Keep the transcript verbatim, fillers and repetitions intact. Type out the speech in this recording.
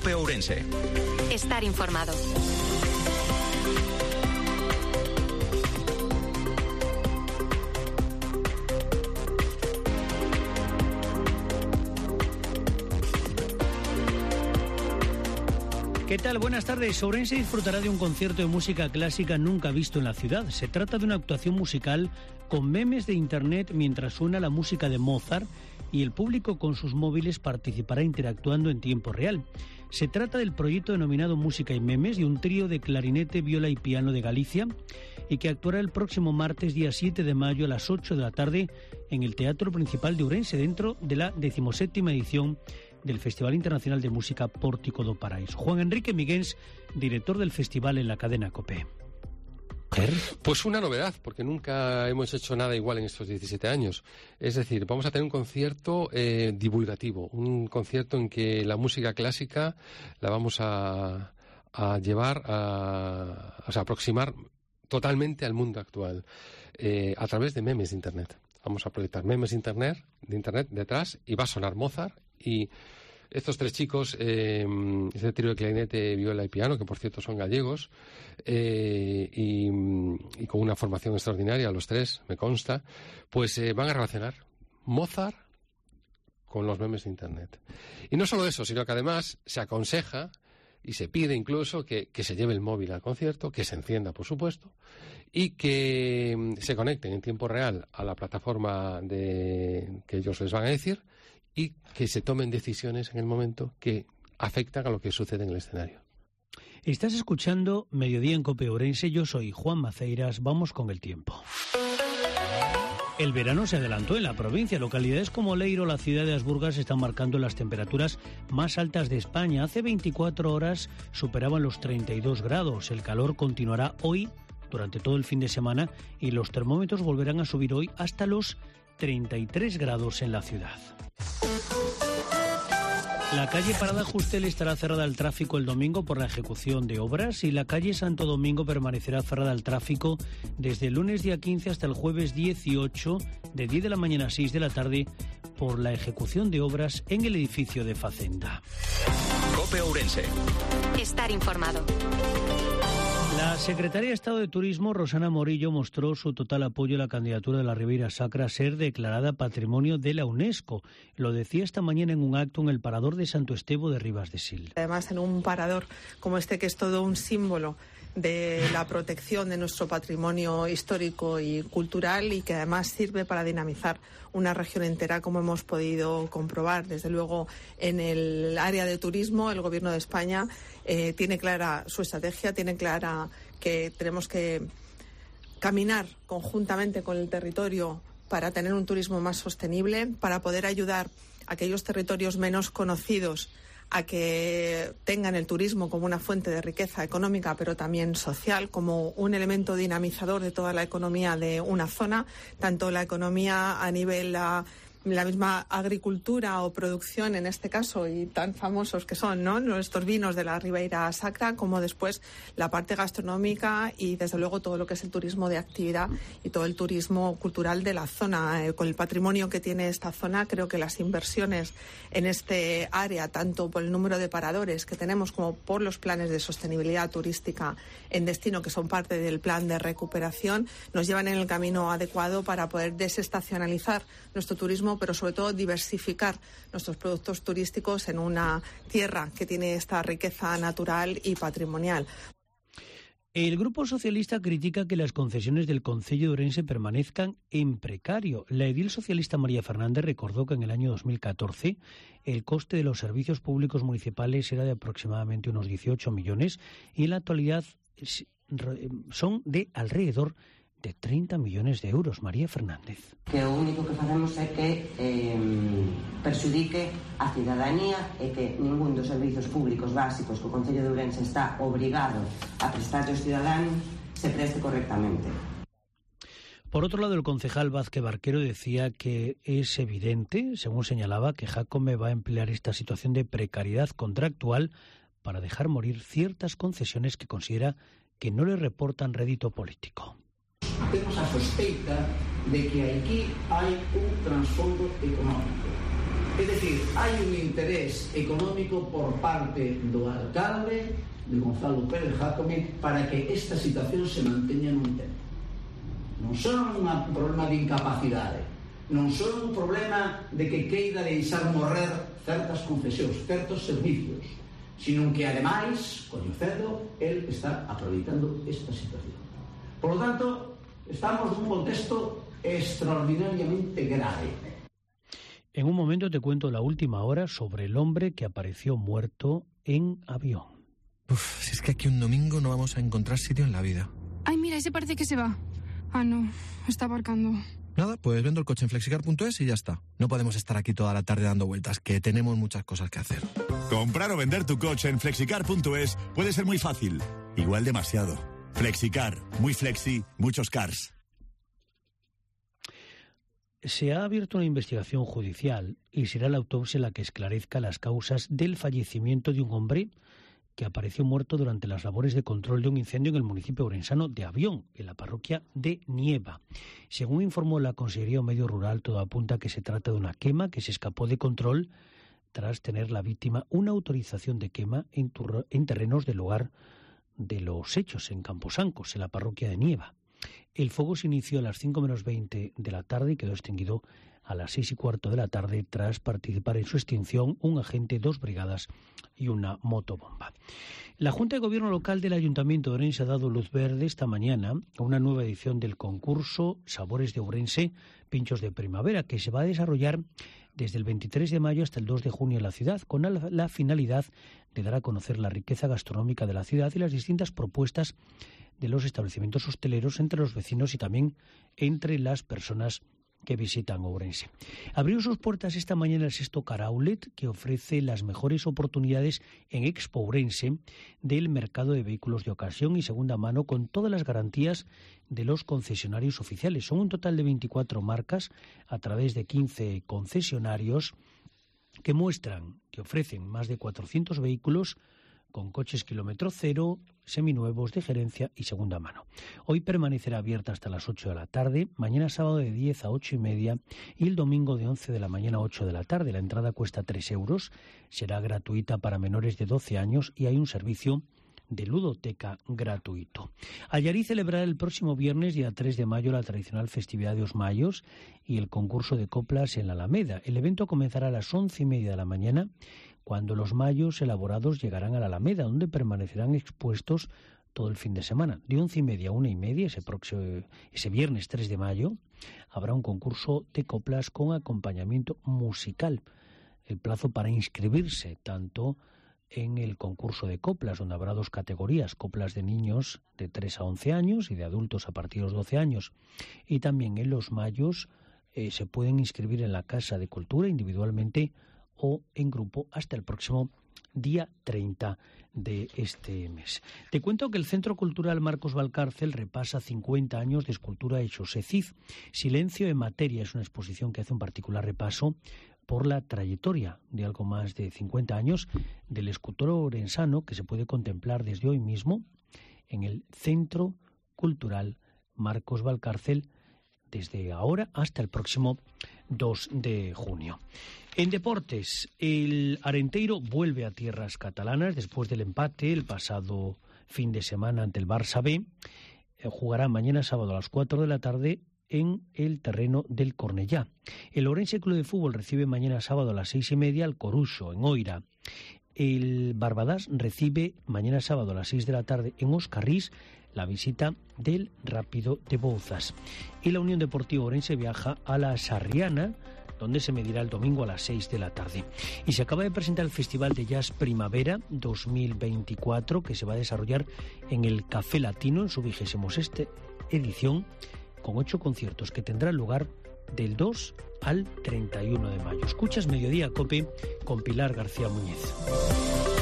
COPE Ourense. Estar informado. ¿Qué tal? Buenas tardes. Ourense disfrutará de un concierto de música clásica nunca visto en la ciudad. Se trata de una actuación musical con memes de internet mientras suena la música de Mozart y el público con sus móviles participará interactuando en tiempo real. Se trata del proyecto denominado Música y Memes de un trío de clarinete, viola y piano de Galicia y que actuará el próximo martes, día siete de mayo a las ocho de la tarde en el Teatro Principal de Ourense dentro de la decimoséptima edición del Festival Internacional de Música Pórtico do Paraíso. Juan Enrique Miguens, director del festival en la cadena COPE. Pues una novedad, porque nunca hemos hecho nada igual en estos diecisiete años. Es decir, vamos a tener un concierto eh, divulgativo, un concierto en que la música clásica la vamos a, a llevar, a, o sea, aproximar totalmente al mundo actual, eh, a través de memes de Internet. Vamos a proyectar memes de Internet, de Internet detrás y va a sonar Mozart. Y estos tres chicos, eh, este trío de clarinete, viola y piano, que por cierto son gallegos, eh, y, y con una formación extraordinaria, los tres, me consta, pues eh, van a relacionar Mozart con los memes de Internet. Y no solo eso, sino que además se aconseja y se pide incluso que, que se lleve el móvil al concierto, que se encienda, por supuesto, y que se conecten en tiempo real a la plataforma de, que ellos les van a decir, y que se tomen decisiones en el momento que afectan a lo que sucede en el escenario. Estás escuchando Mediodía en COPE Ourense. Yo soy Juan Maceiras. Vamos con el tiempo. El verano se adelantó en la provincia. Localidades como Leiro, la ciudad de Asburgas, están marcando las temperaturas más altas de España. Hace veinticuatro horas superaban los treinta y dos grados. El calor continuará hoy durante todo el fin de semana y los termómetros volverán a subir hoy hasta los treinta y tres grados en la ciudad. La calle Parada Justel estará cerrada al tráfico el domingo por la ejecución de obras y la calle Santo Domingo permanecerá cerrada al tráfico desde el lunes día quince hasta el jueves dieciocho, de diez de la mañana a seis de la tarde, por la ejecución de obras en el edificio de Facenda. COPE Ourense. Estar informado. La secretaria de Estado de Turismo, Rosana Morillo, mostró su total apoyo a la candidatura de la Ribeira Sacra a ser declarada Patrimonio de la UNESCO. Lo decía esta mañana en un acto en el parador de Santo Estevo de Ribas de Sil. Además, en un parador como este, que es todo un símbolo de la protección de nuestro patrimonio histórico y cultural y que además sirve para dinamizar una región entera, como hemos podido comprobar. Desde luego, en el área de turismo, el Gobierno de España eh, tiene clara su estrategia, tiene clara que tenemos que caminar conjuntamente con el territorio para tener un turismo más sostenible, para poder ayudar a aquellos territorios menos conocidos a que tengan el turismo como una fuente de riqueza económica, pero también social, como un elemento dinamizador de toda la economía de una zona, tanto la economía a nivel la, la misma agricultura o producción en este caso, y tan famosos que son, ¿no?, nuestros vinos de la Ribeira Sacra, como después la parte gastronómica y desde luego todo lo que es el turismo de actividad y todo el turismo cultural de la zona. Eh, con el patrimonio que tiene esta zona, creo que las inversiones en este área, tanto por el número de paradores que tenemos como por los planes de sostenibilidad turística en destino, que son parte del plan de recuperación, nos llevan en el camino adecuado para poder desestacionalizar nuestro turismo, pero sobre todo diversificar nuestros productos turísticos en una tierra que tiene esta riqueza natural y patrimonial. El Grupo Socialista critica que las concesiones del Concello de Ourense permanezcan en precario. La edil socialista María Fernández recordó que en el año dos mil catorce el coste de los servicios públicos municipales era de aproximadamente unos dieciocho millones y en la actualidad son de alrededor de treinta millones de euros. María Fernández. Que o único que facemos é que eh, perxudique a cidadanía e que ningún dos servizos públicos básicos que o Concello de Ourense está obrigado a prestar aos cidadáns se preste correctamente. Por otro lado, el concejal Vázquez Barquero decía que es evidente, según señalaba, que Jácome va a emplear esta situación de precariedad contractual para dejar morir ciertas concesiones que considera que no le reportan rédito político. Temos a sospeita de que aquí hai un trasfondo económico. É dicir, hai un interés económico por parte do alcalde de Gonzalo Pérez Jácome para que esta situación se manteña nun tempo. Non son un problema de incapacidade, non son un problema de que queira deixar morrer certas concesións, certos servicios, sino que, ademais, coñecendo, el está aproveitando esta situación. Por lo tanto, estamos nun contexto extraordinariamente grave. En un momento te cuento la última hora sobre el hombre que apareció muerto en avión. Uf, si es que aquí un domingo no vamos a encontrar sitio en la vida. Ay, mira, ese parece que se va. Ah, no, está aparcando. Nada, pues vendo el coche en flexicar punto es y ya está. No podemos estar aquí toda la tarde dando vueltas, que tenemos muchas cosas que hacer. Comprar o vender tu coche en flexicar punto es puede ser muy fácil, igual demasiado. Flexicar, muy flexi, muchos cars. Se ha abierto una investigación judicial y será la autopsia la que esclarezca las causas del fallecimiento de un hombre que apareció muerto durante las labores de control de un incendio en el municipio orensano de Avión, en la parroquia de Nieva. Según informó la Consellería de Medio Rural, todo apunta a que se trata de una quema que se escapó de control tras tener la víctima una autorización de quema en, tur- en terrenos del lugar de los hechos, en Camposancos, en la parroquia de Nieva. El fuego se inició a las cinco menos veinte de la tarde y quedó extinguido a las seis y cuarto de la tarde tras participar en su extinción un agente, dos brigadas y una motobomba. La Junta de Gobierno Local del Ayuntamiento de Ourense ha dado luz verde esta mañana a una nueva edición del concurso Sabores de Ourense, Pinchos de Primavera, que se va a desarrollar desde el veintitrés de mayo hasta el dos de junio en la ciudad, con la, la finalidad de dar a conocer la riqueza gastronómica de la ciudad y las distintas propuestas de los establecimientos hosteleros entre los vecinos y también entre las personas que visitan Ourense. Abrió sus puertas esta mañana el sexto Car Outlet, que ofrece las mejores oportunidades en Expo Ourense del mercado de vehículos de ocasión y segunda mano, con todas las garantías de los concesionarios oficiales. Son un total de veinticuatro marcas a través de quince concesionarios que muestran que ofrecen más de cuatrocientos vehículos con coches kilómetro cero, seminuevos, de gerencia y segunda mano. Hoy permanecerá abierta hasta las ocho de la tarde, mañana sábado de diez a ocho y media y el domingo de once de la mañana a ocho de la tarde. La entrada cuesta tres euros, será gratuita para menores de doce años y hay un servicio de ludoteca gratuito. Allarí celebrará el próximo viernes, día tres de mayo, la tradicional festividad de Os Mayos y el concurso de coplas en la Alameda. El evento comenzará a las once y media de la mañana, cuando los mayos elaborados llegarán a la Alameda, donde permanecerán expuestos todo el fin de semana. De once y media a una y media, ese, próximo, ese viernes tres de mayo, habrá un concurso de coplas con acompañamiento musical. El plazo para inscribirse, tanto en el concurso de coplas, donde habrá dos categorías, coplas de niños de tres a once años y de adultos a partir de los doce años. Y también en los mayos eh, se pueden inscribir en la Casa de Cultura individualmente o en grupo hasta el próximo día treinta de este mes. Te cuento que el Centro Cultural Marcos Valcárcel repasa cincuenta años de escultura de Xosé Cid. Silencio en materia es una exposición que hace un particular repaso por la trayectoria de algo más de cincuenta años del escultor orensano, que se puede contemplar desde hoy mismo en el Centro Cultural Marcos Valcárcel, desde ahora hasta el próximo dos de junio. En deportes, el Arenteiro vuelve a tierras catalanas después del empate el pasado fin de semana ante el Barça B. Jugará mañana sábado a las cuatro de la tarde en el terreno del Cornellá. El Ourense Club de Fútbol recibe mañana sábado a las seis y media al Coruxo, en Oira. El Barbadás recibe mañana sábado a las seis de la tarde en Oscarrís la visita del Rápido de Bouzas. Y la Unión Deportiva Ourense viaja a la Sarriana, donde se medirá el domingo a las seis de la tarde. Y se acaba de presentar el Festival de Jazz Primavera dos mil veinticuatro, que se va a desarrollar en el Café Latino en su vigésimo sexta edición, con ocho conciertos que tendrán lugar del dos al treinta y uno de mayo. Escuchas Mediodía Cope con Pilar García Muñiz.